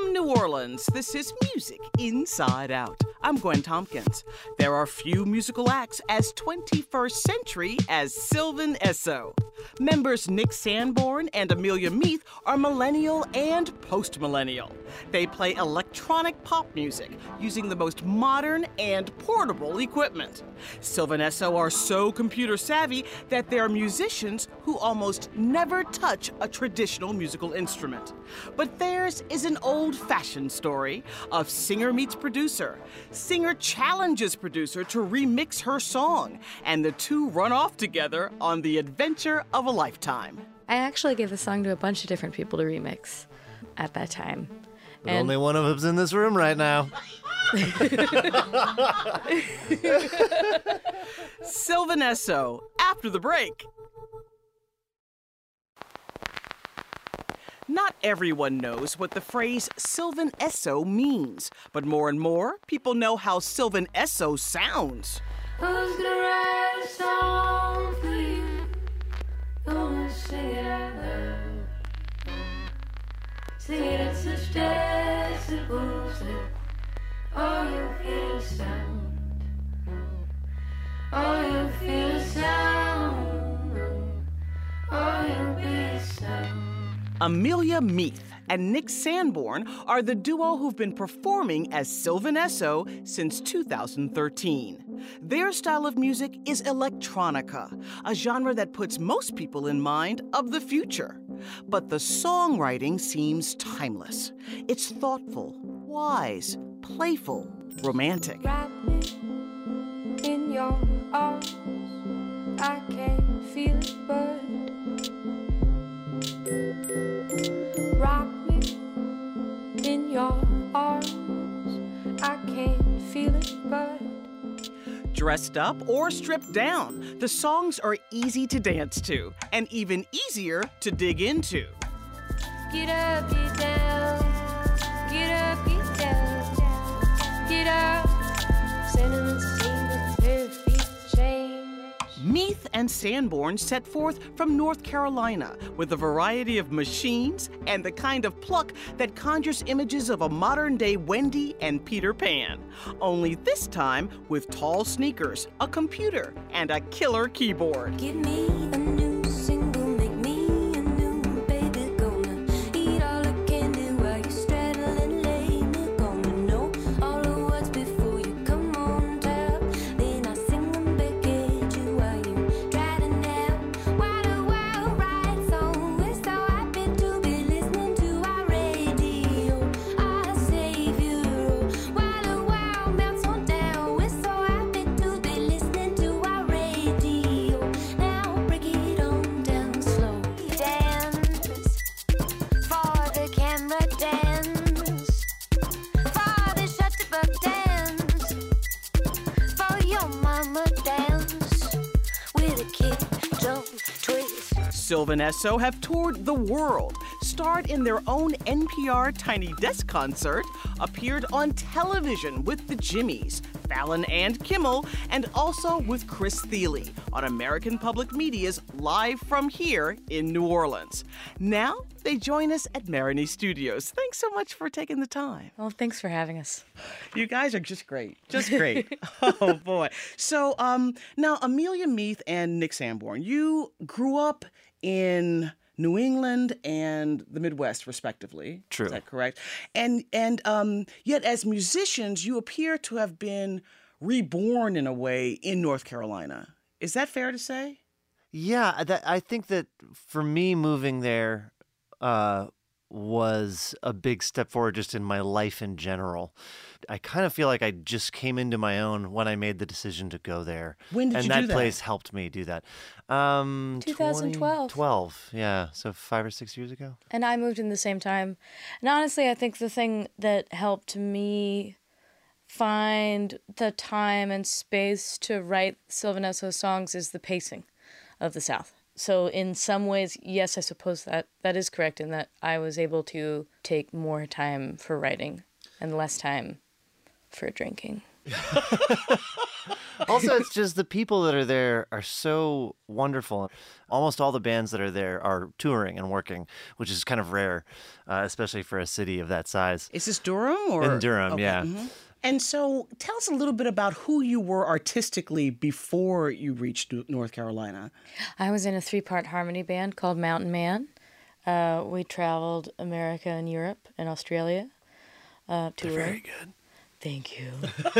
From New Orleans, this is Music Inside Out. I'm Gwen Tompkins. There are few musical acts as 21st century as Sylvan Esso. Members Nick Sanborn and Amelia Meath are millennial and post-millennial. They play electronic pop music using the most modern and portable equipment. Sylvan Esso are so computer savvy that they're musicians who almost never touch a traditional musical instrument. But theirs is an old-fashioned story of singer meets producer. Singer challenges producer to remix her song, and the two run off together on the adventure of a lifetime. I actually gave the song to a bunch of different people to remix at that time. But only one of them's in this room right now. Sylvan Esso, after the break. Not everyone knows what the phrase Sylvan Esso means, but more and more people know how Sylvan Esso sounds. Who's gonna write a song for you? Gonna sing it out loud. Sing it at such decibels that all you feel is sound. All you feel is sound. All you feel is sound. Amelia Meath and Nick Sanborn are the duo who've been performing as Sylvan Esso since 2013. Their style of music is electronica, a genre that puts most people in mind of the future. But the songwriting seems timeless. It's thoughtful, wise, playful, romantic. Wrap me in your arms. I can't feel it, but rock me in your arms. I can't feel it, but Dressed up or stripped down, the songs are easy to dance to and even easier to dig into. get up, get down. Get up, get down. Get up. Cinnamon seem with bare feet change. Meath and Sanborn set forth from North Carolina with a variety of machines and the kind of pluck that conjures images of a modern-day Wendy and Peter Pan. Only this time with tall sneakers, a computer, and a killer keyboard. Give me a new single, make me a new baby. Gonna eat all the candy while you straddle and lay me. Gonna know all the words before you come on top. Then I sing them back at you while you try to nap. What a wild ride song. We're so happy to be listening to our radio. Our savior. What a wild bounce on down. We're so happy to be listening to our radio. Now break it on down slow. Dance for the camera, dance for the shutterbug, dance for your mama, dance with a kick, jump, twist. Sylvan Esso have toured the world, starred in their own NPR Tiny Desk concert, appeared on television with the Jimmys, Fallon and Kimmel, and also with Chris Thiele on American Public Media's Live from Here in New Orleans. Now they join us at Maroney Studios. Thanks so much for taking the time. Well, thanks for having us. You guys are just great. Just great. Oh, boy. So now, Amelia Meath and Nick Sanborn, you grew up in New England and the Midwest, respectively. True. Is that correct? And yet, as musicians, you appear to have been reborn in a way in North Carolina. Is that fair to say? Yeah, I think that for me, moving there was a big step forward just in my life in general. I kind of feel like I just came into my own when I made the decision to go there. When did you do that? And that place helped me do that. 2012. 12, yeah. So 5 or 6 years ago. And I moved in the same time. And honestly, I think the thing that helped me find the time and space to write Sylvan Esso's songs is the pacing of the South. So in some ways, yes, I suppose that is correct in that I was able to take more time for writing and less time for drinking. Also, it's just the people that are there are so wonderful. Almost all the bands that are there are touring and working, which is kind of rare, especially for a city of that size. Is this Durham or In Durham, Okay. yeah. Mhm. And so, tell us a little bit about who you were artistically before you reached North Carolina. I was in a 3-part harmony band called Mountain Man. We traveled America and Europe and Australia touring. Very good. Thank you.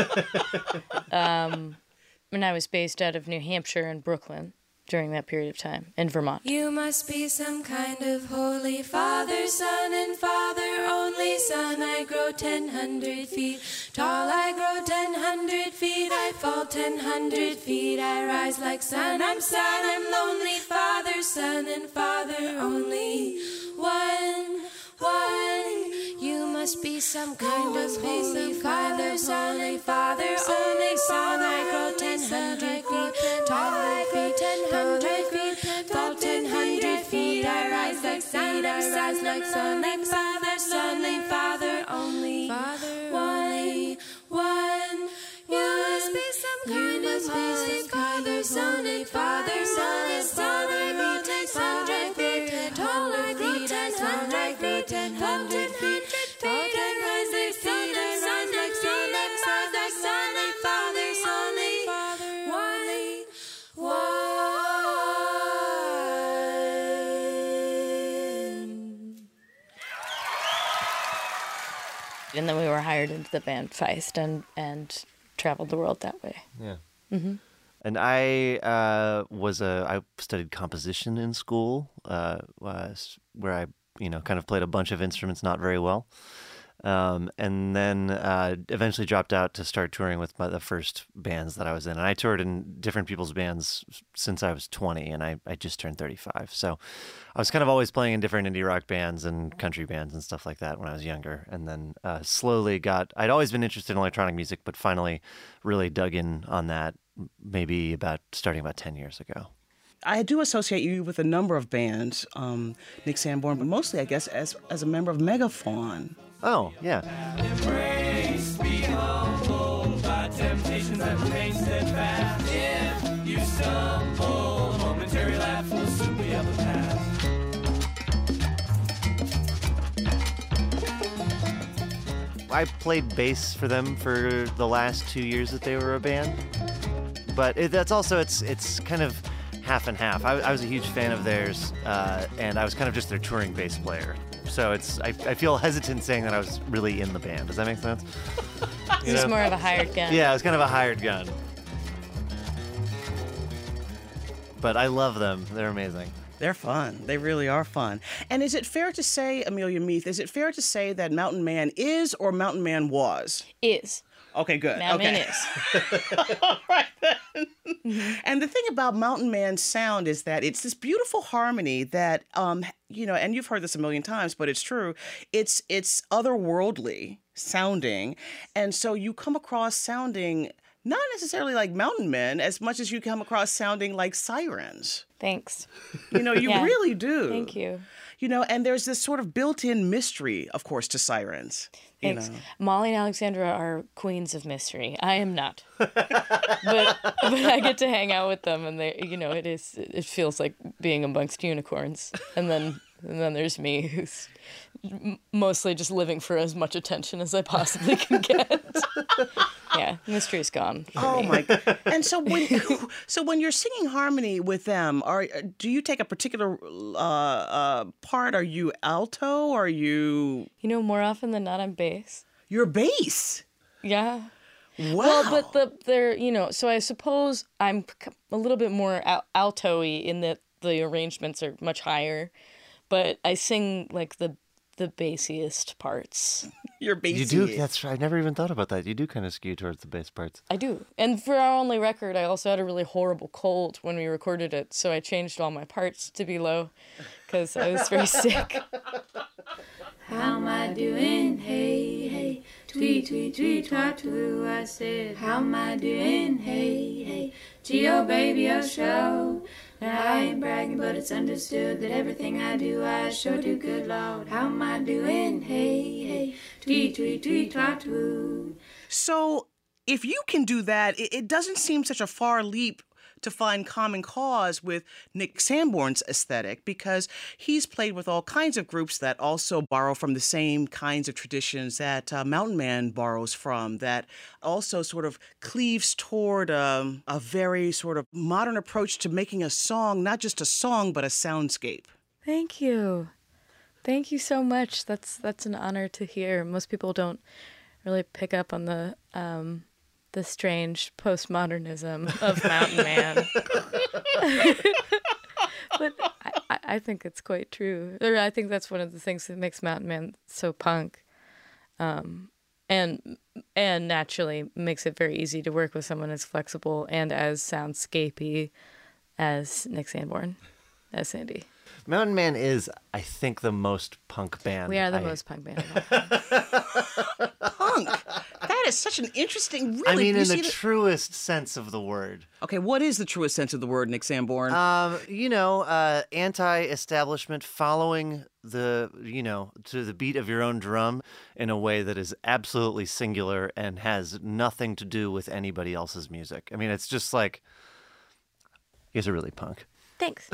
And I was based out of New Hampshire and Brooklyn during that period of time, in Vermont. You must be some kind of holy father, son, and father only son. I grow 1,000 feet tall, I grow 1,000 feet, I fall 1,000 feet, I rise like sun. I'm sad, I'm lonely, father, son, and father only one. You must be some kind of holy father, son, and father only son. I grow 1,000 feet tall, I grow 1,000 feet, fall 1,000 feet, I rise like sun, I rise like sun, like father, son, and father only one. You must be some kind of holy father, son, and father, son, and father. I grow 1,000 feet tall, I grow 1,000 feet, fall 1,000 feet, I rise like sun, like sun, like sun, like sun, like sun, like father, son, and father only one. And then we were hired into the band Feist and traveled the world that way. Yeah. And I I studied composition in school, where I kind of played a bunch of instruments not very well, and then eventually dropped out to start touring with the first bands that I was in. And I toured in different people's bands since I was 20, and I just turned 35. So I was kind of always playing in different indie rock bands and country bands and stuff like that when I was younger. And then slowly I'd always been interested in electronic music, but finally really dug in on that maybe starting about 10 years ago. I do associate you with a number of bands, Nick Sanborn, but mostly, I guess, as a member of Megafaun. Oh, yeah. Embrace, be humbled by temptations that remain steadfast. If you stumble, a momentary laugh will soon be of the past. I played bass for them for the last 2 years that they were a band. But it's kind of half and half. I was a huge fan of theirs, and I was kind of just their touring bass player. So I feel hesitant saying that I was really in the band. Does that make sense? This is more of a hired gun. Yeah, I was kind of a hired gun. But I love them. They're amazing. They're fun. They really are fun. And is it fair to say, Amelia Meath, is it fair to say that Mountain Man is or Mountain Man was? Is. Okay, good. Mountain okay. Man is. All right then. And the thing about Mountain Man's sound is that it's this beautiful harmony that, and you've heard this a million times, but it's true. It's otherworldly sounding. And so you come across sounding not necessarily like mountain men as much as you come across sounding like sirens. Thanks. You Yeah. really do. Thank you. And there's this sort of built-in mystery, of course, to sirens. Thanks. Molly and Alexandra are queens of mystery. I am not. but I get to hang out with them, and it feels like being amongst unicorns. And then there's me, who's mostly just living for as much attention as I possibly can get. Yeah, mystery's gone. For me. My God. And so when you're singing harmony with them, do you take a particular part? Are you alto? Are you... More often than not, I'm bass. You're bass? Yeah. Wow. Well, but they're, so I suppose I'm a little bit more alto-y in that the arrangements are much higher, but I sing like the bassiest parts. You're bassy. You do? That's right. I never even thought about that. You do kind of skew towards the bass parts. I do. And for our only record, I also had a really horrible cold when we recorded it, so I changed all my parts to be low because I was very sick. How am I doing? Hey, hey, tweet, tweet, tweet, twat, twoo. I said, how am I doing? Hey, hey, G.O. baby, oh, show. Now I ain't bragging, but it's understood that everything I do, I sure do, good Lord. How am I doing? Hey, hey, tweet, tweet, tweet, twat, twoo. So if you can do that, it doesn't seem such a far leap to find common cause with Nick Sanborn's aesthetic, because he's played with all kinds of groups that also borrow from the same kinds of traditions that Mountain Man borrows from, that also sort of cleaves toward a very sort of modern approach to making a song, not just a song, but a soundscape. Thank you. Thank you so much. That's an honor to hear. Most people don't really pick up on the strange postmodernism of Mountain Man. But I think it's quite true. Or I think that's one of the things that makes Mountain Man so punk. And naturally makes it very easy to work with someone as flexible and as soundscapey as Nick Sanborn, as Sandy. Mountain Man is, I think, the most punk band. We are the most punk band of all. Punk. That is such an interesting, really. I mean, you in see the truest sense of the word. Okay, what is the truest sense of the word, Nick Sanborn? Anti-establishment, following to the beat of your own drum in a way that is absolutely singular and has nothing to do with anybody else's music. I mean, it's just like, you guys are really punk. Thanks.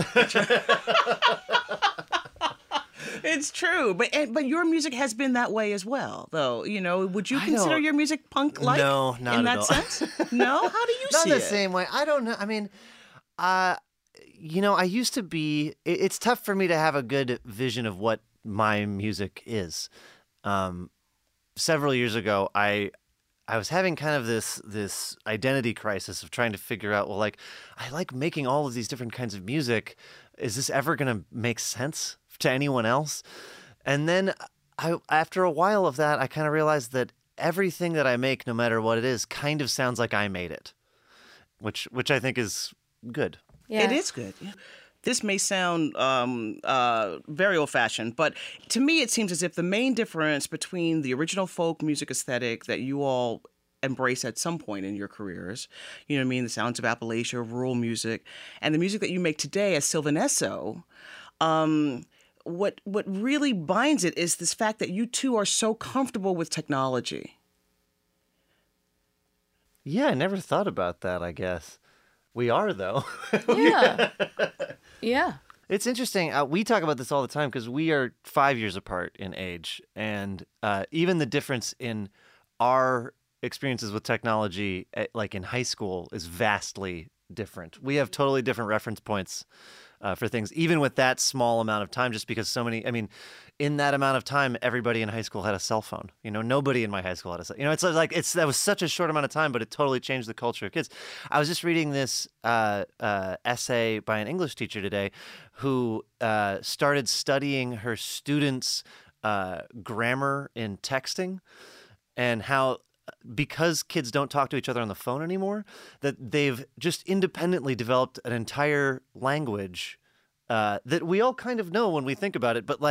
It's true, but your music has been that way as well, though. Would you consider your music punk-like? No, not in at that all. sense? No, how do you Not see the it? same way. I don't know. I mean, I used to be. It's tough for me to have a good vision of what my music is. Several years ago, I was having kind of this identity crisis of trying to figure out, well, like, I like making all of these different kinds of music. Is this ever going to make sense to anyone else? And then after a while of that, I kind of realized that everything that I make, no matter what it is, kind of sounds like I made it, which I think is good. Yeah. It is good. Yeah. This may sound very old-fashioned, but to me it seems as if the main difference between the original folk music aesthetic that you all embrace at some point in your careers, the sounds of Appalachia, rural music, and the music that you make today as Sylvan Esso, what really binds it is this fact that you two are so comfortable with technology. Yeah, I never thought about that, I guess. We are, though. Yeah. Yeah. It's interesting. We talk about this all the time because we are 5 years apart in age. And even the difference in our experiences with technology, like in high school, is vastly different. We have totally different reference points for things, even with that small amount of time, just because in that amount of time, everybody in high school had a cell phone. Nobody in my high school had a cell phone. It's like, that was such a short amount of time, but it totally changed the culture of kids. I was just reading this essay by an English teacher today who started studying her students' grammar in texting, and how, because kids don't talk to each other on the phone anymore, that they've just independently developed an entire language that we all kind of know when we think about it, but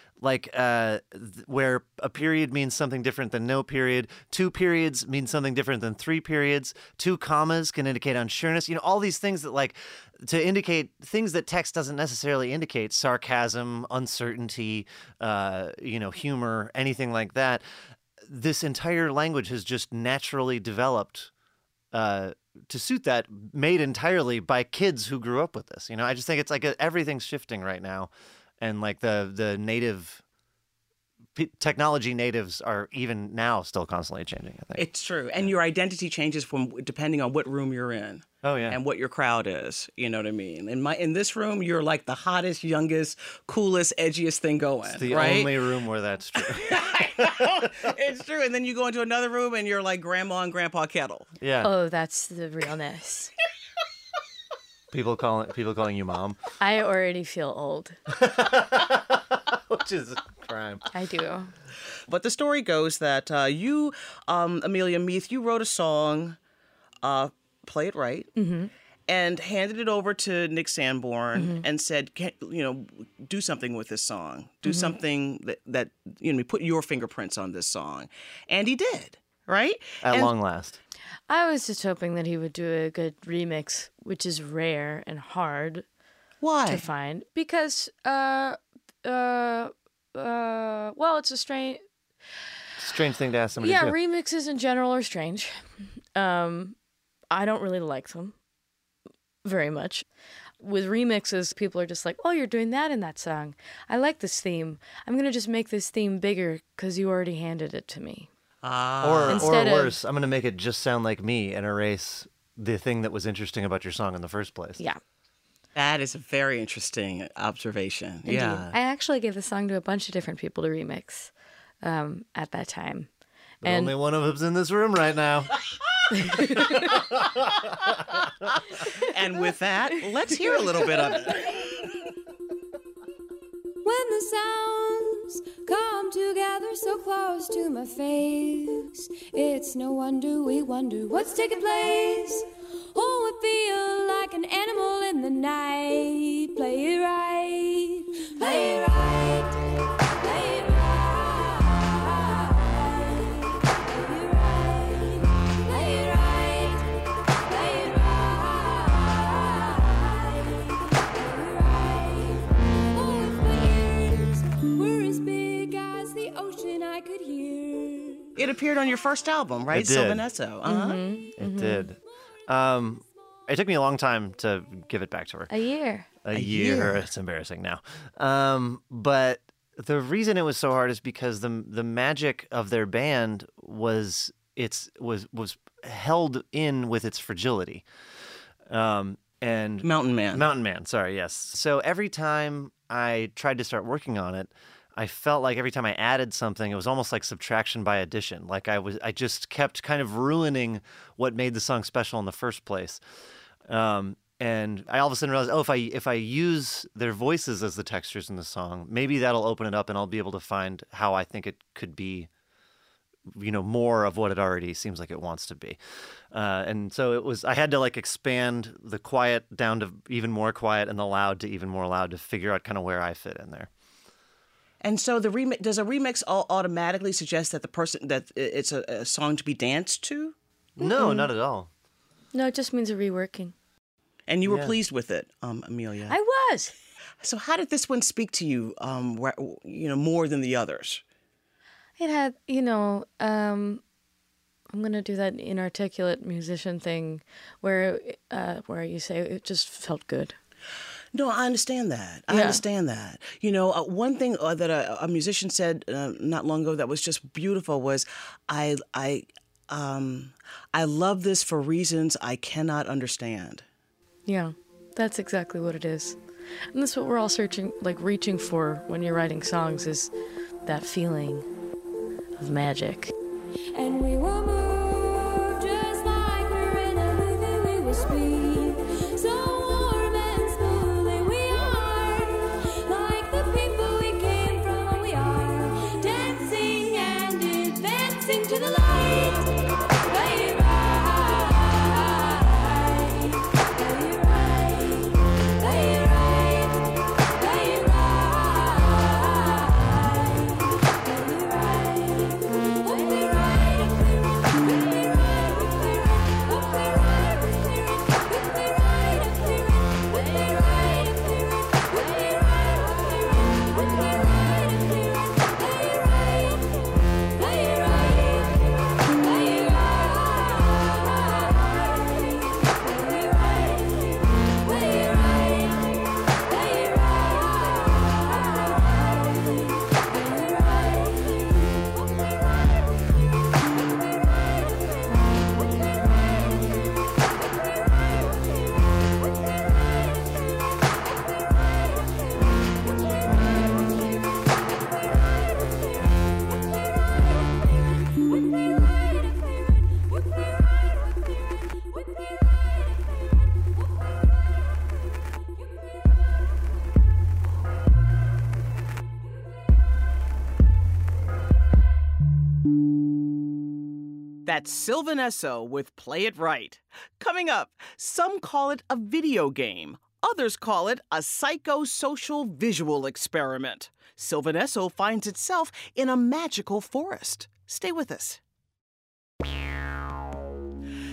where a period means something different than no period, 2 periods mean something different than 3 periods, 2 commas can indicate unsureness, all these things that to indicate things that text doesn't necessarily indicate, sarcasm, uncertainty, humor, anything like that. This entire language has just naturally developed to suit that, made entirely by kids who grew up with this. I just think it's like everything's shifting right now, and like the native technology natives are even now still constantly changing, I think. It's true. And your identity changes depending on what room you're in. Oh, yeah. And what your crowd is. You know what I mean? In this room, you're like the hottest, youngest, coolest, edgiest thing going. It's the right? only room where that's true. I know. It's true. And then you go into another room and you're like Grandma and Grandpa Kettle. Yeah. Oh, that's the realness. People calling you mom, I already feel old. which is a crime. I do. But the story goes that you, Amelia Meath, you wrote a song, Play It Right, and handed it over to Nick Sanborn and said, do something with this song. Do something that put your fingerprints on this song. And he did, right? At long last. I was just hoping that he would do a good remix, which is rare and hard Why? to find. Because, well, it's a strange... Strange thing to ask somebody Yeah, to do. remixes in general are strange. I don't really like them very much. With remixes, people are just like, oh, you're doing that in that song. I like this theme. I'm going to just make this theme bigger because you already handed it to me. Or Instead of- worse, I'm going to make it just sound like me and erase the thing that was interesting about your song in the first place. Yeah. That is a very interesting observation. Indeed. Yeah. I actually gave the song to a bunch of different people to remix at that time. But And only one of them's in this room right now. And with that, let's hear a little bit of it. When the sounds come together so close to my face, it's no wonder we wonder what's taking place. Oh, I feel like an animal in the night. Play it right, play it right, play it right, play it right, play it right, play it right, oh, if my ears were as big as the ocean, I could hear. It appeared on your first album, right? It did. Sylvan Esso. Uh-huh. It did. It took me a long time to give it back to her. a year. A year. It's embarrassing now. But the reason it was so hard is because the magic of their band was held in with its fragility. And Mountain Man. Mountain Man, sorry, yes. So every time I tried to start working on it, I felt like every time I added something, it was almost like subtraction by addition. Like I just kept kind of ruining what made the song special in the first place. And I all of a sudden realized, oh, if I use their voices as the textures in the song, maybe that'll open it up and I'll be able to find how I think it could be, more of what it already seems like it wants to be. And so I had to like expand the quiet down to even more quiet and the loud to even more loud to figure out kind of where I fit in there. And so does a remix automatically suggest that that it's a song to be danced to? No, not at all. No, it just means a reworking. And you were Yeah. pleased with it, Amelia. I was. So how did this one speak to you, more than the others? It had, I'm going to do that inarticulate musician thing where you say it just felt good. No, I understand that. I Yeah. understand that. One thing that a musician said not long ago that was just beautiful was, I love this for reasons I cannot understand. Yeah, that's exactly what it is. And that's what we're all reaching for when you're writing songs is that feeling of magic. And we will move just like we're in a movie. We will speak so warm and smoothly. We are like the people we came from. We are dancing and advancing to the light. Play it right, play it right, play it right, play it That's Sylvan Esso with Play It Right. Coming up, some call it a video game. Others call it a psychosocial visual experiment. Sylvan Esso finds itself in a magical forest. Stay with us.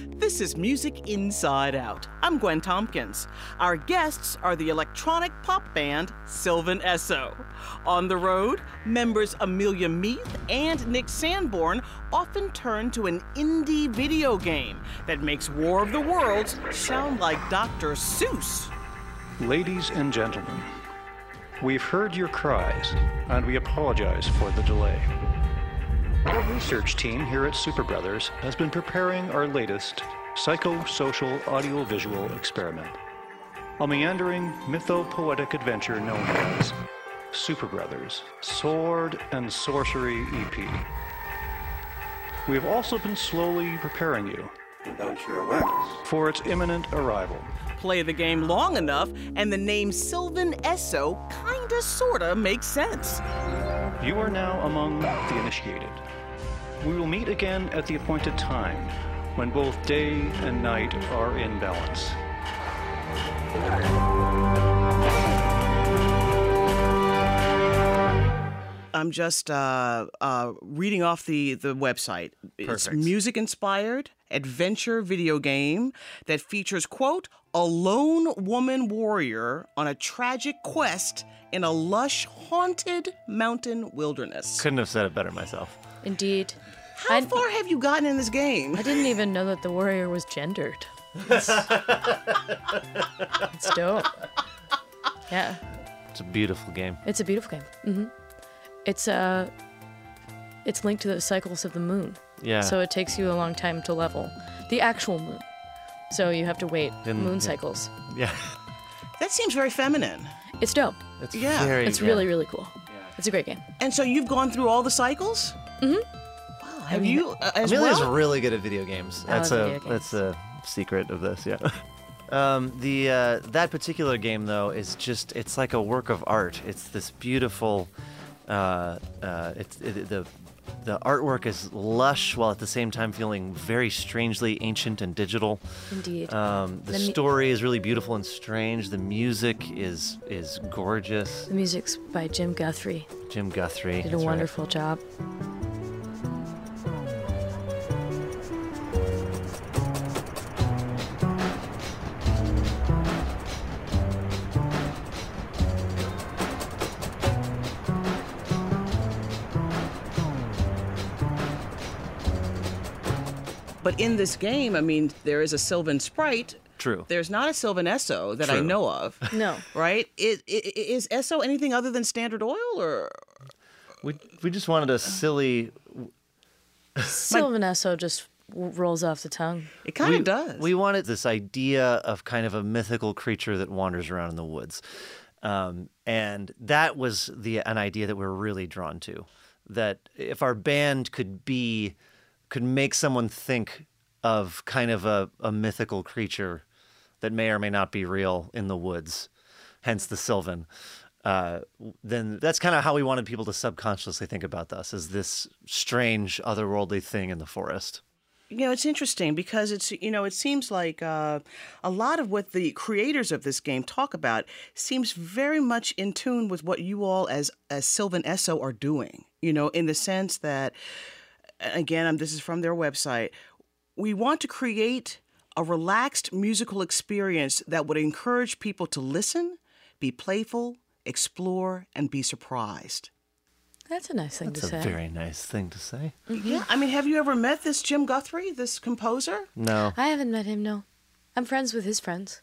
This is Music Inside Out. I'm Gwen Tompkins. Our guests are the electronic pop band Sylvan Esso. On the road, members Amelia Meath and Nick Sanborn often turn to an indie video game that makes War of the Worlds sound like Dr. Seuss. Ladies and gentlemen, we've heard your cries, and we apologize for the delay. Our research team here at Super Brothers has been preparing our latest psychosocial audiovisual experiment, a meandering mytho-poetic adventure known as Super Brothers Sword and Sorcery EP. We have also been slowly preparing you without your awareness for its imminent arrival. Play the game long enough, and the name Sylvan Esso kinda sorta makes sense. You are now among the initiated. We will meet again at the appointed time, when both day and night are in balance. I'm just reading off the website. It's Perfect. music-inspired adventure video game that features, quote, a lone woman warrior on a tragic quest in a lush, haunted mountain wilderness. Couldn't have said it better myself. Indeed. How far have you gotten in this game? I didn't even know that the warrior was gendered. It's dope. Yeah, It's a beautiful game. it's a beautiful game. It's linked to the cycles of the moon. Yeah. So it takes you a long time to level the actual moon. So you have to wait moon cycles. Yeah. That seems very feminine. It's dope. It's Yeah. very, It's really, really cool. It's a great game. And so you've gone through all the cycles? Mm-hmm. Wow. Have you as Amelia's well? really good at video games. I love video games. That's a secret of this, yeah. That particular game though is just it's like a work of art. It's this beautiful the artwork is lush while at the same time feeling very strangely ancient and digital. Indeed. The story is really beautiful and strange. The music is gorgeous. The music's by Jim Guthrie. Jim Guthrie Did a that's right. wonderful job. But in this game, I mean, there is a Sylvan sprite. True. There's not a Sylvan Esso that I True. know of. No. Right? Is Esso anything other than Standard Oil, or We just wanted a silly. Sylvan Esso just rolls off the tongue. it kind of does? We wanted this idea of kind of a mythical creature that wanders around in the woods. And that was an idea that we were really drawn to. That if our band could make someone think of kind of a mythical creature that may or may not be real in the woods, hence the Sylvan, then that's kind of how we wanted people to subconsciously think about us, as this strange, otherworldly thing in the forest. You know, it's interesting because it seems like a lot of what the creators of this game talk about seems very much in tune with what you all as Sylvan Esso are doing, in the sense that, again, this is from their website, we want to create a relaxed musical experience that would encourage people to listen, be playful, explore, and be surprised. That's a nice thing That's to a say. very nice thing to say. Yeah, I mean, have you ever met this Jim Guthrie, this composer? No. I haven't met him, no. I'm friends with his friends.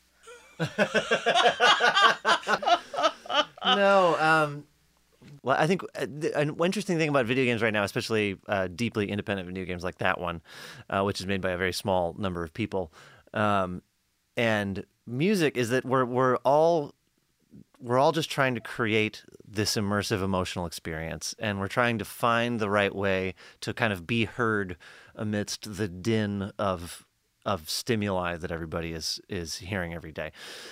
No. Well, I think an interesting thing about video games right now, especially deeply independent video games like that one, which is made by a very small number of people, and music, is that we're all just trying to create this immersive emotional experience, and we're trying to find the right way to kind of be heard amidst the din of stimuli that everybody is hearing every day.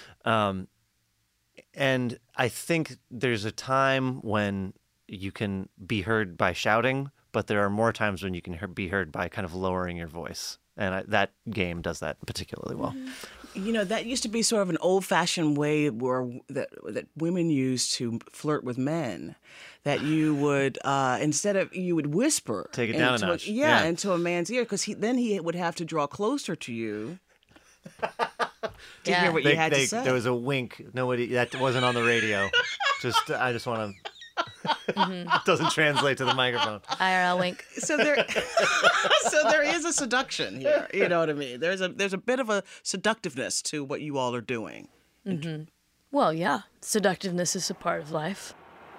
And I think there's a time when you can be heard by shouting, but there are more times when you can be heard by kind of lowering your voice. And that game does that particularly well. You know, that used to be sort of an old-fashioned way that women used to flirt with men. That you would you would whisper, Take it down a into notch. yeah, Yeah. into a man's ear, because then he would have to draw closer to you to hear what you had to say. There was a wink. Nobody that wasn't on the radio. I just want to. Doesn't translate to the microphone. IRL wink. So there, so there is a seduction here. You know what I mean? There's a bit of a seductiveness to what you all are doing. Well, yeah, seductiveness is a part of life.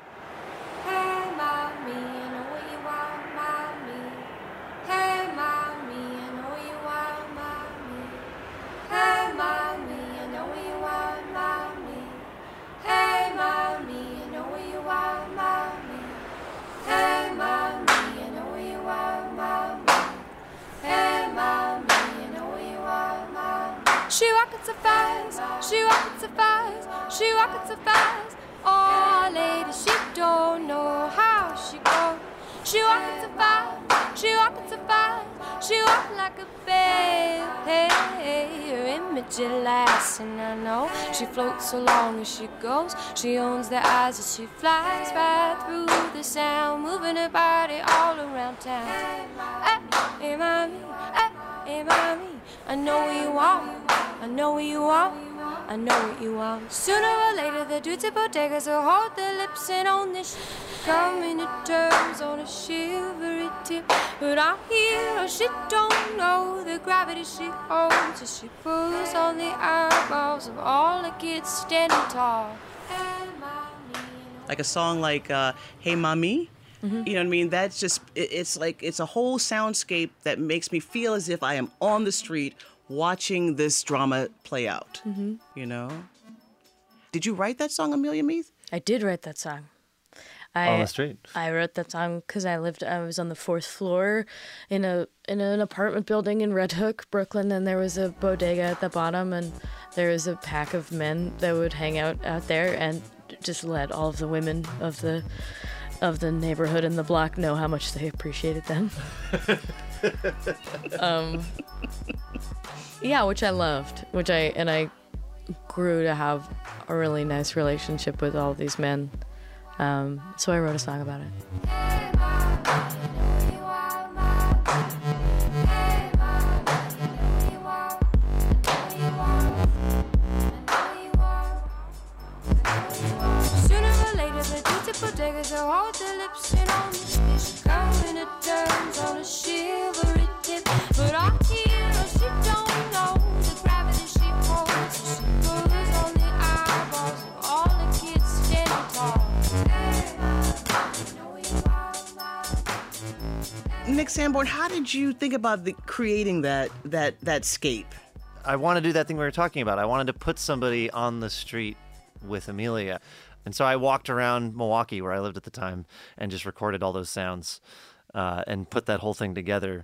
Hey, mommy, I know what you want, mommy. Hey, mommy, I know what you want, mommy. Hey, mommy, I know what you want, mommy. Hey, mommy, I know what you want, mommy. Hey, mommy, I know what you want, mommy. Hey, mommy, I know what you want, mommy. She walking so fast, she walking so fast, she walking so fast. Oh, lady, she don't know how she goes. She walking so fast, she walking so fast, she walking like a babe. Hey, her image it lasts, and I know she floats so long as she goes. She owns the eyes as she flies right through the sound, moving her body all around town. Hey, mommy, hey, mommy, I know what you want, I know what you want. I know what you want. Sooner or later, the dudes at bodegas will hold their lips and own this. Coming to terms on a shivery tip. But I hear her, she don't know the gravity she holds as she pulls on the eyeballs of all the kids standing tall. Like a song like "Hey, Mommy." You know what I mean? That's just it's a whole soundscape that makes me feel as if I am on the street watching this drama play out. You know? Did you write that song, Amelia Meath? I did write that song. On the street. I wrote that song because I was on the 4th floor in an apartment building in Red Hook, Brooklyn, and there was a bodega at the bottom, and there was a pack of men that would hang out there and just let all of the women of the neighborhood and the block know how much they appreciated them. Yeah, which I loved, I grew to have a really nice relationship with all of these men. So I wrote a song about it. Sooner or later, the dudes at bodegas will hold their lips and on this fish. Coming to terms on a shivery tip. But I hear her, she don't know the gravity she holds. So she pulls on the eyeballs of all the kids standing tall. Nick Sanborn, how did you think about creating that scape? I want to do that thing we were talking about. I wanted to put somebody on the street with Amelia. And so I walked around Milwaukee, where I lived at the time, and just recorded all those sounds and put that whole thing together.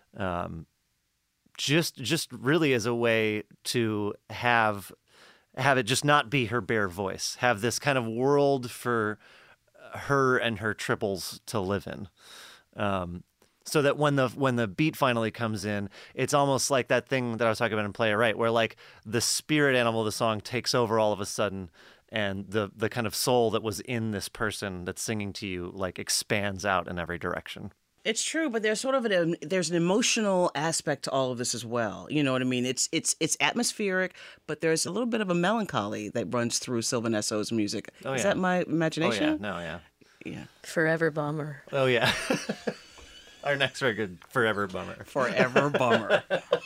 Just really as a way to have it just not be her bare voice. Have this kind of world for her and her triples to live in. So that when the beat finally comes in, it's almost like that thing that I was talking about in Play It Right, where like the spirit animal of the song takes over all of a sudden, and the kind of soul that was in this person that's singing to you like expands out in every direction. It's true, but there's sort of there's an emotional aspect to all of this as well. You know what I mean? It's atmospheric, but there's a little bit of a melancholy that runs through Sylvan Esso's music. Oh, Is yeah. that my imagination? Oh yeah, no, yeah. Yeah. Forever Bummer. Oh yeah. Our next record, Forever Bummer. Forever Bummer.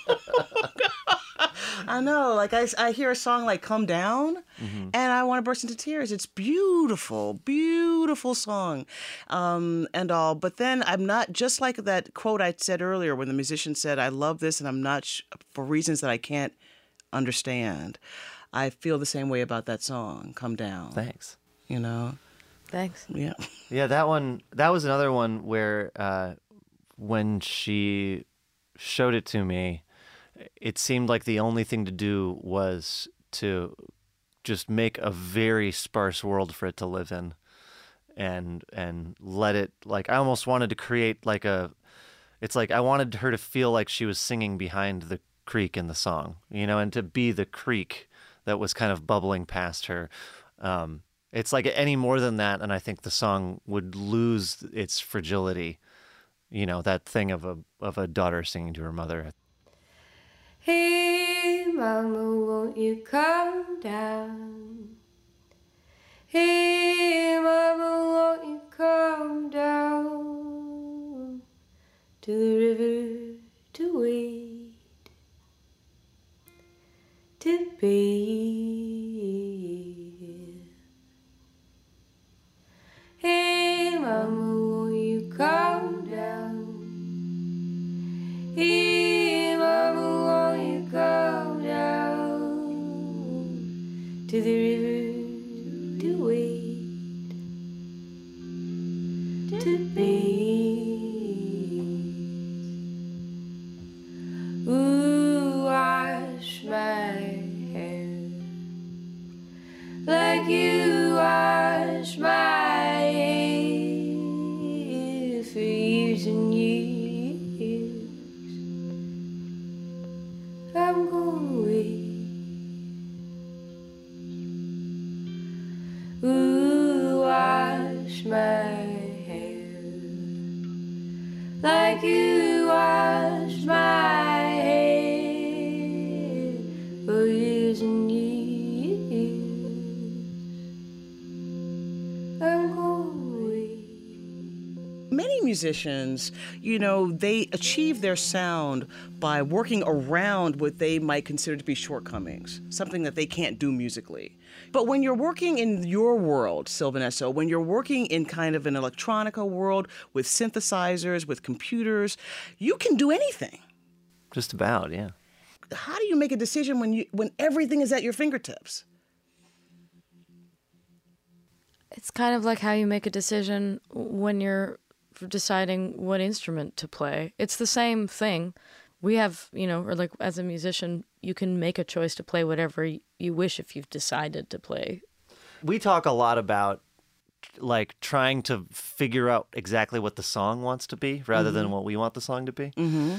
I know, like I hear a song like "Come Down," and I want to burst into tears. It's beautiful, beautiful song, and all. But then I'm not, just like that quote I said earlier when the musician said, "I love this, and I'm not for reasons that I can't understand." I feel the same way about that song, "Come Down." Thanks. You know, Thanks. yeah. Yeah, that was another one where when she showed it to me, it seemed like the only thing to do was to just make a very sparse world for it to live in, and let it, like, I almost wanted to create like it's like I wanted her to feel like she was singing behind the creek in the song, and to be the creek that was kind of bubbling past her. It's like any more than that, and I think the song would lose its fragility, that thing of a daughter singing to her mother. Hey, mama, won't you come down? Hey, mama, won't you come down to the river to wade, to bathe? Hey, mama, won't you come down? Hey, mama, won't you come down to the river to wade, to bathe? Ooh, wash my hair like you wash my hair for years and years. I'm going away. Ooh, wash my hair like you wash my hair for years and years. I'm going away. Many musicians, they achieve their sound by working around what they might consider to be shortcomings, something that they can't do musically. But when you're working in your world, Sylvan Esso, when you're working in kind of an electronica world with synthesizers, with computers, you can do anything. Just about, yeah. How do you make a decision when everything is at your fingertips? It's kind of like how you make a decision when you're deciding what instrument to play. It's the same thing. We have, or like as a musician, you can make a choice to play whatever you wish if you've decided to play. We talk a lot about like trying to figure out exactly what the song wants to be rather than what we want the song to be.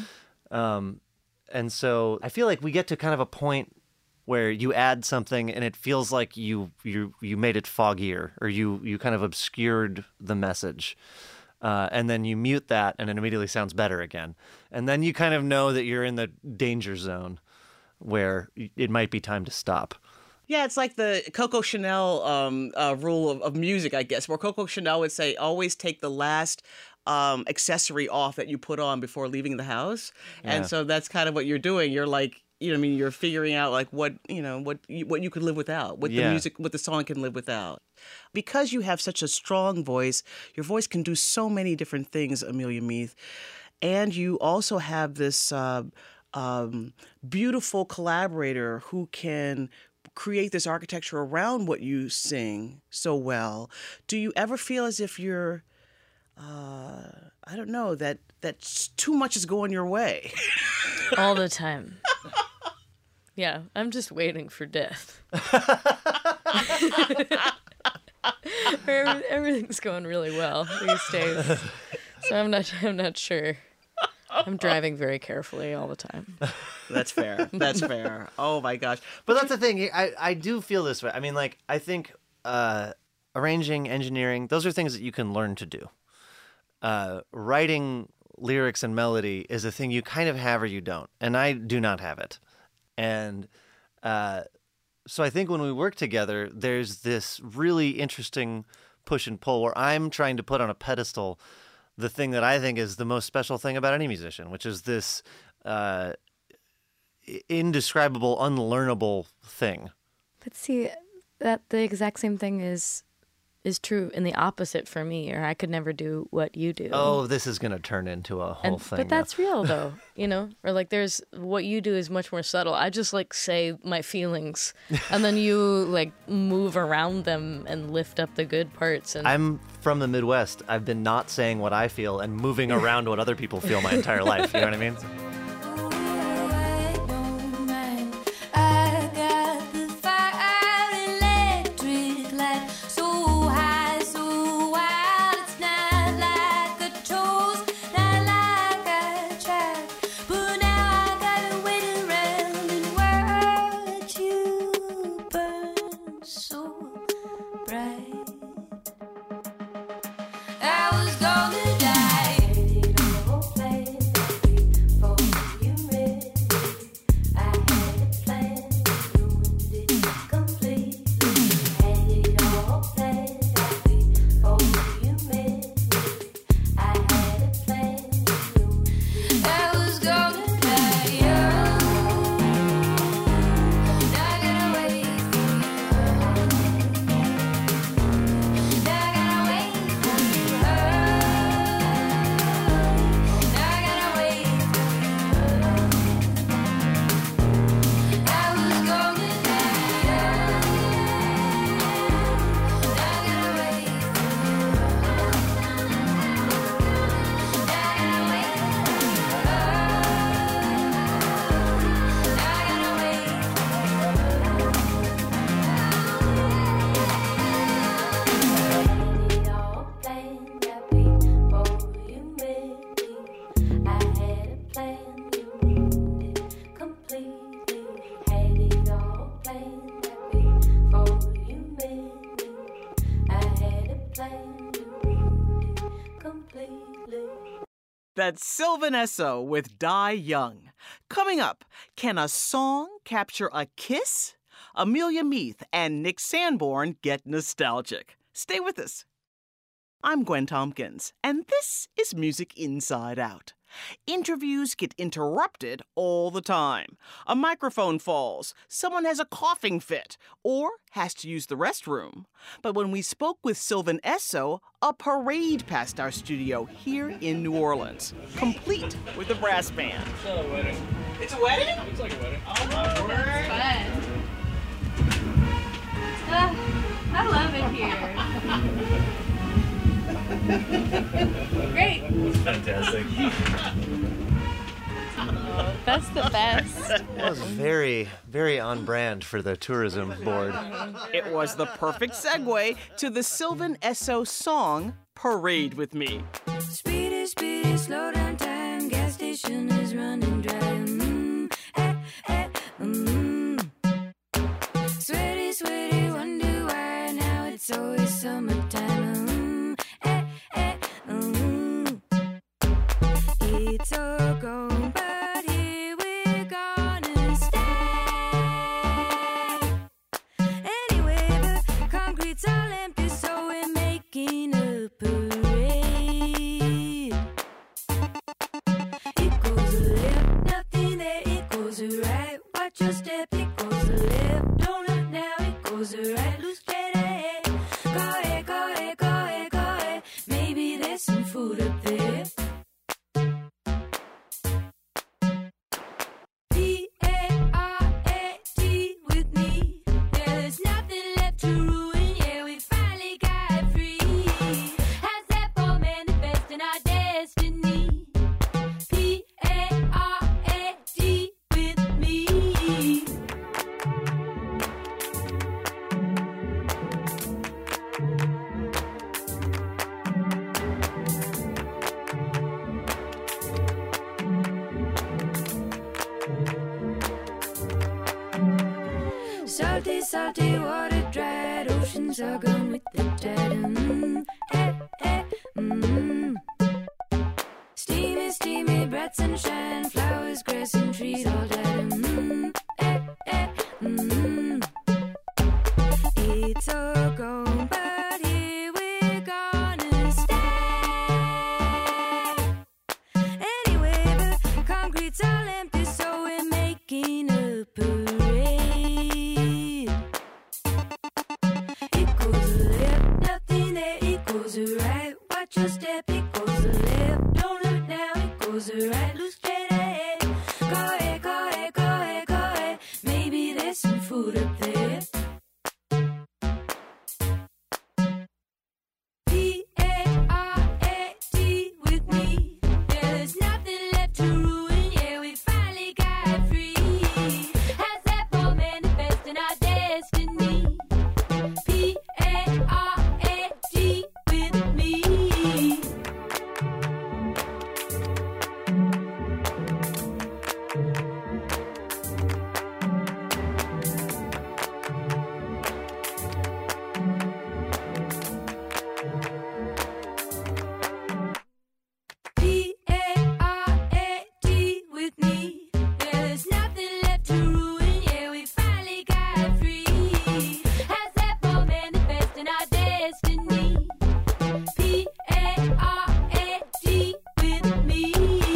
And so I feel like we get to kind of a point where you add something and it feels like you made it foggier, or you kind of obscured the message. And then you mute that and it immediately sounds better again. And then you kind of know that you're in the danger zone where it might be time to stop. Yeah, it's like the Coco Chanel rule of music, I guess, where Coco Chanel would say, always take the last accessory off that you put on before leaving the house. Yeah. And so that's kind of what you're doing. You're like, you're figuring out like what you could live without, what the music, what the song can live without. Because you have such a strong voice, your voice can do so many different things, Amelia Meath. And you also have this beautiful collaborator who can create this architecture around what you sing so well. Do you ever feel as if you're, I don't know, that too much is going your way? All the time. Yeah, I'm just waiting for death. Everything's going really well these days, so I'm not sure. I'm driving very carefully all the time. That's fair. That's fair. Oh my gosh! But that's the thing. I do feel this way. I mean, like, I think arranging, engineering, those are things that you can learn to do. Writing lyrics and melody is a thing you kind of have or you don't, and I do not have it. And so I think when we work together, there's this really interesting push and pull where I'm trying to put on a pedestal the thing that I think is the most special thing about any musician, which is this indescribable, unlearnable thing. But see, that the exact same thing is true in the opposite for me, or I could never do what you do. Oh, this is going to turn into a whole thing. But that's real, though, Or like there's what you do is much more subtle. I just like say my feelings, and then you like move around them and lift up the good parts. And I'm from the Midwest. I've been not saying what I feel and moving around what other people feel my entire life. You know what I mean? That's Sylvan Esso with Die Young. Coming up, can a song capture a kiss? Amelia Meath and Nick Sanborn get nostalgic. Stay with us. I'm Gwen Tompkins, and this is Music Inside Out. Interviews get interrupted all the time. A microphone falls, someone has a coughing fit, or has to use the restroom. But when we spoke with Sylvan Esso, a parade passed our studio here in New Orleans, complete with a brass band. It's not a wedding. It's a wedding? Looks like a wedding. Oh my word! I love it here. Great. It's fantastic. That's the best. That was very, very on brand for the tourism board. It was the perfect segue to the Sylvan Esso song, Parade with Me. Speedy, speedy, slow down time. Gas station is running dry. Sweaty, sweaty, wonder why now it's always summertime. It's all gone, but here we're gonna stay. Anyway, the concrete's all empty, so we're making a parade. It goes left, nothing there. It goes right. Watch your step. It goes left. Don't look now. It goes right. Look straight ahead. Go ahead, go ahead, go ahead, go ahead. Maybe there's some food up there. P-A-R-A-D with me. Yeah, there's nothing left to ruin. Yeah, we finally got free. How's that for manifesting our destiny? P-A-R-A-D with me. Salty, salty water dried, oceans are gone with the tide. Steamy, steamy, bright sunshine, flowers, grass, and trees all dead. It's all gone, but here we're gonna stay. Anyway, the concrete's all empty, so we're making a parade. It goes left, nothing there. It goes right. Watch your step. It goes left. Don't look now. It goes right. Look straight ahead. Go ahead, go ahead, go ahead, go ahead. Maybe there's some food up there. P-A-R-A-D with me. Yeah, there's nothing left to ruin. Yeah, we finally got free. How's that for manifesting our destiny? P-A-R-A-D with me. P-A-R-A-D with me. Yeah, there's nothing left to ruin. Yeah, we finally got free. How's that for manifesting our destiny? P-A-R-A-D with me.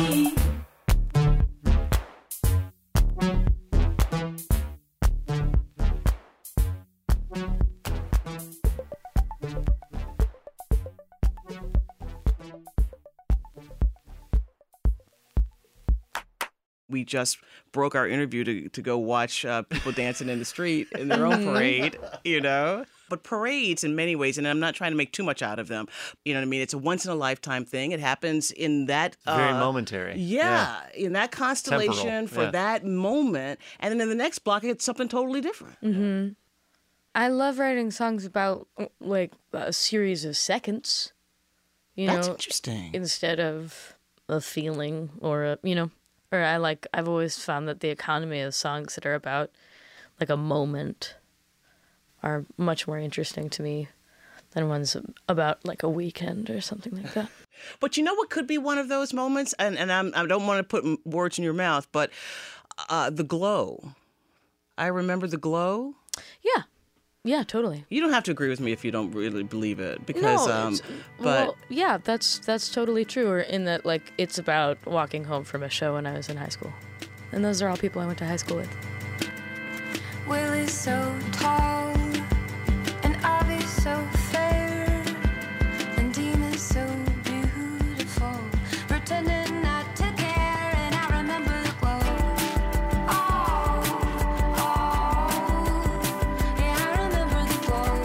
We just broke our interview to go watch people dancing in the street in their own parade, you know? But parades, in many ways, and I'm not trying to make too much out of them, you know what I mean? It's a once-in-a-lifetime thing. It happens in that... Very momentary. Yeah, in that constellation Temporal, for yeah. that moment. And then in the next block, it's something totally different. I love writing songs about like a series of seconds. You That's know, interesting. instead of a feeling or a, you know, or I've always found that the economy of songs that are about like a moment are much more interesting to me then one's about like a weekend or something like that. But you know what could be one of those moments? And I don't want to put words in your mouth, but the glow. I remember the glow. Yeah. Yeah, totally. You don't have to agree with me if you don't really believe it, because well, yeah, that's totally true. Or in that, like, it's about walking home from a show when I was in high school, and those are all people I went to high school with. Will is so tall, and Ivy so fair, and Dean is so beautiful, pretending not to care, and I remember the glow. Oh, yeah, I remember the glow.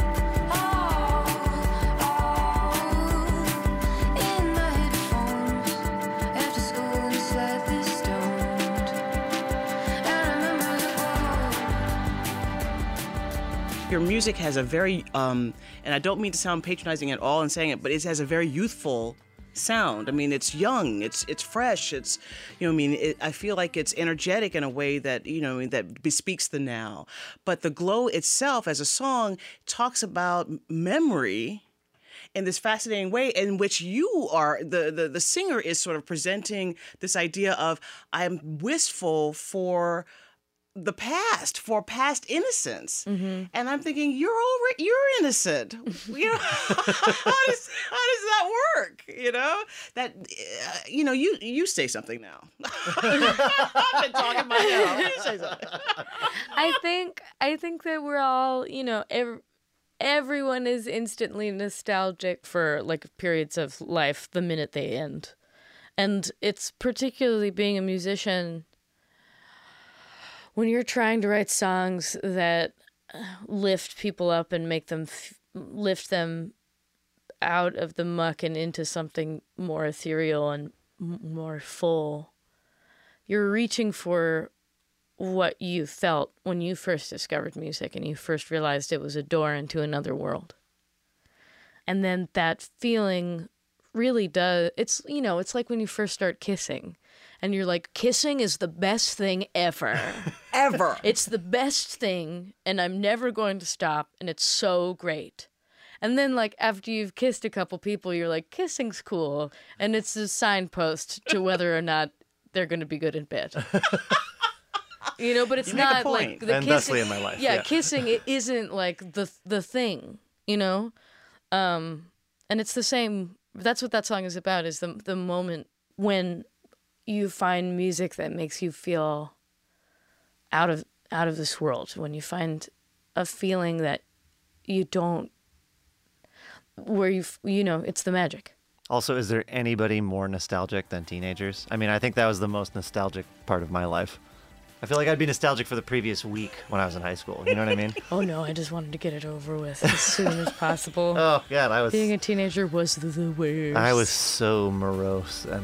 In my headphones, after school and slightly stoned, I remember the glow. your music has a very, and I don't mean to sound patronizing at all in saying it, but it has a very youthful sound. I mean, it's young, it's fresh, it's, I feel like it's energetic in a way that, that bespeaks the now. But the glow itself as a song talks about memory in this fascinating way in which you are, the singer is sort of presenting this idea of, I'm wistful for the past, for past innocence. And I'm thinking, you're innocent. How does that work? That you say something now. I've been talking my head off. You say something. I think that we're all, everyone is instantly nostalgic for like periods of life the minute they end. And it's particularly being a musician, when you're trying to write songs that lift people up and make them lift them out of the muck and into something more ethereal and more full, you're reaching for what you felt when you first discovered music and you first realized it was a door into another world. And then that feeling really does, it's like when you first start kissing. And you're like, kissing is the best thing ever. Ever. It's the best thing, and I'm never going to stop, and it's so great. And then, like, after you've kissed a couple people, you're like, kissing's cool. And it's a signpost to whether or not they're going to be good in bed. But it's You make a not point. like the And kissing. thusly in my life, Yeah, yeah. kissing, it isn't like the thing, And it's the same, that's what that song is about, is the moment when you find music that makes you feel out of this world, when you find a feeling that you don't, where it's the magic. Also, is there anybody more nostalgic than teenagers? I mean, I think that was the most nostalgic part of my life. I feel like I'd be nostalgic for the previous week when I was in high school. You know what I mean? Oh no, I just wanted to get it over with as soon as possible. Oh, God, Being a teenager was the worst. I was so morose and,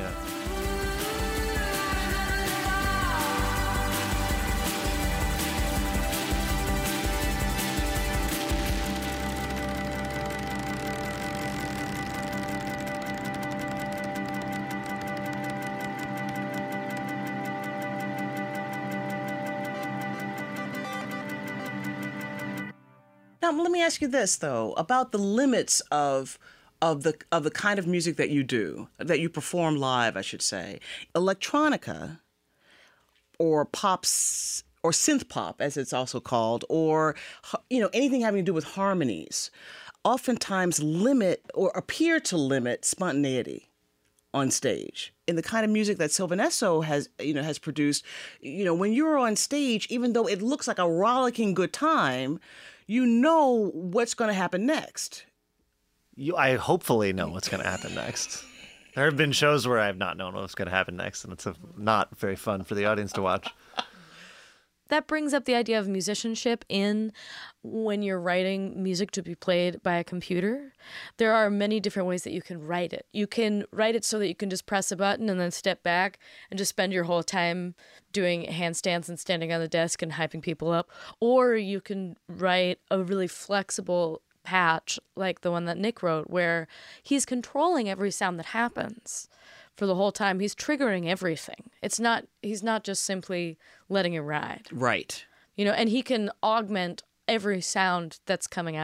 Now, let me ask you this though, about the limits of the kind of music that you do, that you perform live, I should say. Electronica, or pops, or synth pop, as it's also called, or anything having to do with harmonies, oftentimes limit or appear to limit spontaneity on stage. In the kind of music that Sylvan Esso has produced, when you're on stage, even though it looks like a rollicking good time, you know what's going to happen next. I hopefully know what's going to happen next. There have been shows where I've not known what's going to happen next, and it's not very fun for the audience to watch. That brings up the idea of musicianship in when you're writing music to be played by a computer. There are many different ways that you can write it. You can write it so that you can just press a button and then step back and just spend your whole time doing handstands and standing on the desk and hyping people up. Or you can write a really flexible patch like the one that Nick wrote, where he's controlling every sound that happens. For the whole time, he's triggering everything. He's not just simply letting it ride. Right. And he can augment every sound that's coming out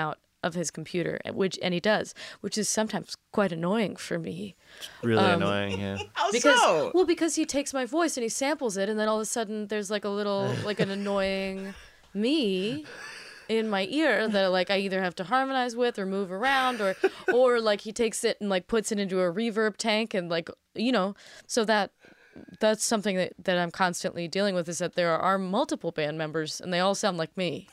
of his computer, and he does, which is sometimes quite annoying for me. Really annoying, yeah. How Because so? well, because he takes my voice and he samples it, and then all of a sudden there's like a little like an annoying me in my ear that like I either have to harmonize with or move around, or like he takes it and like puts it into a reverb tank, and like, you know, so that's something that I'm constantly dealing with, is that there are multiple band members and they all sound like me.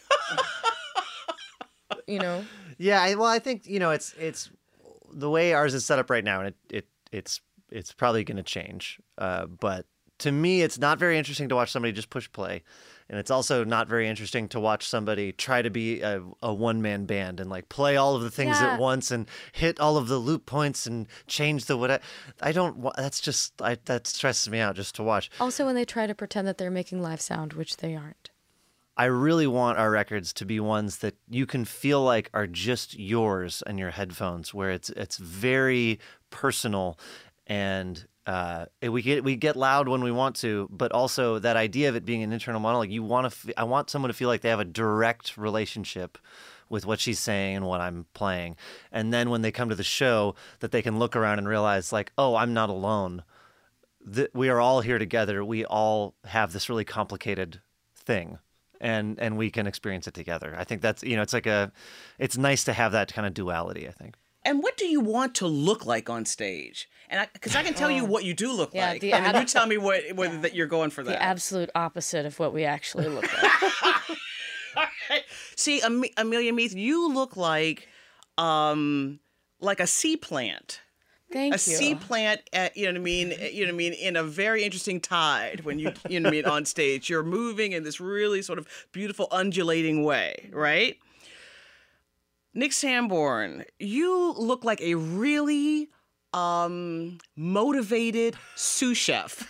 You know? Yeah, I think, you know, it's the way ours is set up right now, and it's probably going to change. But to me, it's not very interesting to watch somebody just push play, and it's also not very interesting to watch somebody try to be a one-man band and like play all of the things Yeah. at once and hit all of the loop points and change the what. I don't. That stresses me out just to watch. Also, when they try to pretend that they're making live sound, which they aren't. I really want our records to be ones that you can feel like are just yours and your headphones, where it's very personal, and we get loud when we want to, but also that idea of it being an internal monologue. I want someone to feel like they have a direct relationship with what she's saying and what I'm playing, and then when they come to the show, that they can look around and realize like, oh, I'm not alone. We are all here together. We all have this really complicated thing. And we can experience it together. I think that's, you know, it's nice to have that kind of duality, I think. And what do you want to look like on stage? And because I can tell you what you do look Yeah, like, and then you tell me whether that you're going for that. The absolute opposite of what we actually look like. All right. See, Amelia Meath, you look like a sea plant. Thank A you. sea plant, you know what I mean? You know what I mean? In a very interesting tide when you know what I mean, on stage. You're moving in this really sort of beautiful, undulating way, right? Nick Sanborn, you look like a really motivated sous chef.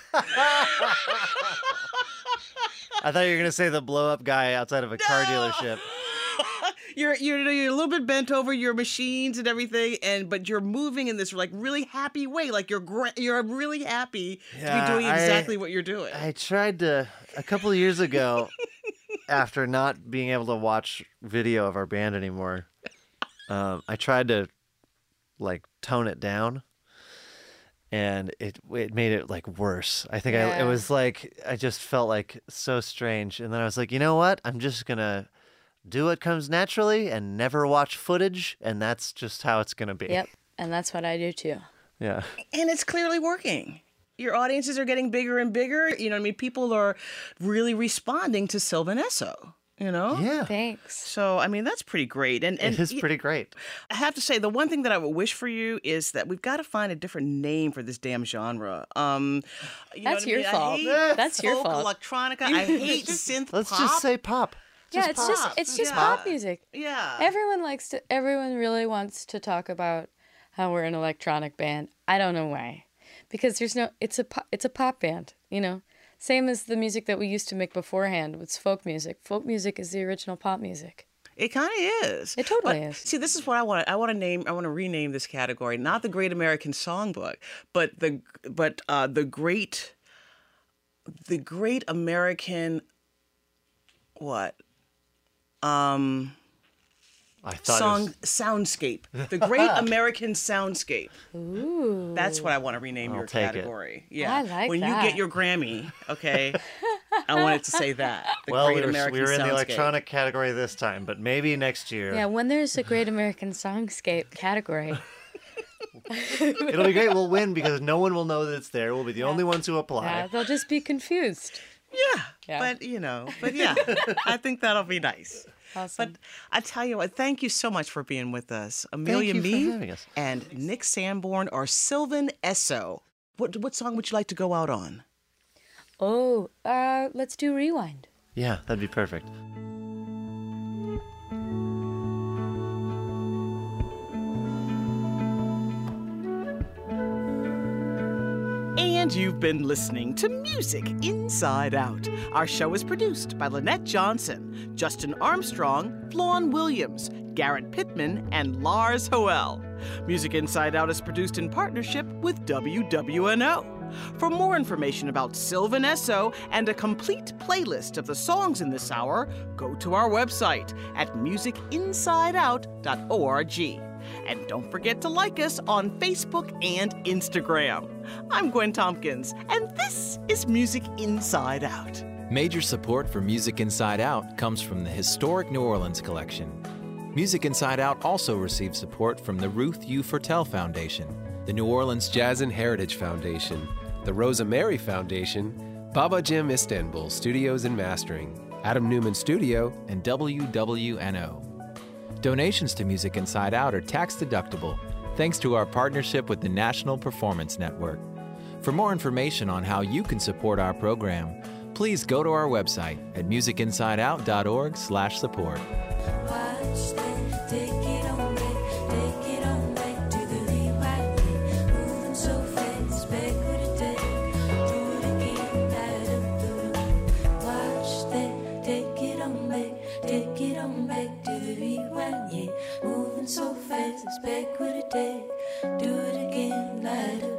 I thought you were going to say the blow-up guy outside of a car dealership. You're a little bit bent over your machines and everything, but you're moving in this like really happy way, like you're really happy to be doing exactly what you're doing. I tried to a couple of years ago, after not being able to watch video of our band anymore. I tried to like tone it down, and it made it like worse. I think it was like I just felt like so strange, and then I was like, you know what? I'm just gonna do what comes naturally and never watch footage, and that's just how it's gonna be. Yep, and that's what I do too. Yeah. And it's clearly working. Your audiences are getting bigger and bigger. You know what I mean? People are really responding to Sylvan Esso, you know? Yeah. Thanks. So, I mean, that's pretty great. And It is pretty great. I have to say, the one thing that I would wish for you is that we've got to find a different name for this damn genre. You know That's what I your mean? fault. I hate That's your folk fault. Electronica. I hate synth Let's pop. just say pop. Yeah, pop. it's just Yeah. pop music. Yeah. Everyone really wants to talk about how we're an electronic band. I don't know why. Because it's a pop band, you know. Same as the music that we used to make beforehand with folk music. Folk music is the original pop music. It kind of is. It totally But, is. See, this is what I want. I want to rename this category, not the Great American Songbook, but the Great American what? I thought Soundscape. The Great American Soundscape. Ooh. That's what I want to rename your take it. category. Yeah. I like when that. you get your Grammy, okay, I want it to say that. The well, Great we American were in the Soundscape. electronic category this time, but maybe next year. Yeah, when there's a Great American Songscape category. It'll be great. We'll win because no one will know that it's there. We'll be the only ones who apply. Yeah, they'll just be confused. Yeah. But yeah, I think that'll be nice. Awesome. But I tell you what, thank you so much for being with us. Amelia you for Meath having us. and Nick Sanborn or Sylvan Esso. What song would you like to go out on? Oh, let's do Rewind. Yeah, that'd be perfect. And you've been listening to Music Inside Out. Our show is produced by Lynette Johnson, Justin Armstrong, Flawn Williams, Garrett Pittman, and Lars Hoel. Music Inside Out is produced in partnership with WWNO. For more information about Sylvan Esso and a complete playlist of the songs in this hour, go to our website at musicinsideout.org. And don't forget to like us on Facebook and Instagram. I'm Gwen Tompkins, and this is Music Inside Out. Major support for Music Inside Out comes from the Historic New Orleans Collection. Music Inside Out also receives support from the Ruth U. Fertel Foundation, the New Orleans Jazz and Heritage Foundation, the Rosa Mary Foundation, Baba Jim Istanbul Studios and Mastering, Adam Newman Studio, and WWNO. Donations to Music Inside Out are tax-deductible, thanks to our partnership with the National Performance Network. For more information on how you can support our program, please go to our website at musicinsideout.org/support. Watch that, take it on back to the rewind. Moving so fast, back with a take, do it again, light up the room. Watch that, take it on back to the rewind. Yeah, moving so fast, back with a take, do it again, light up.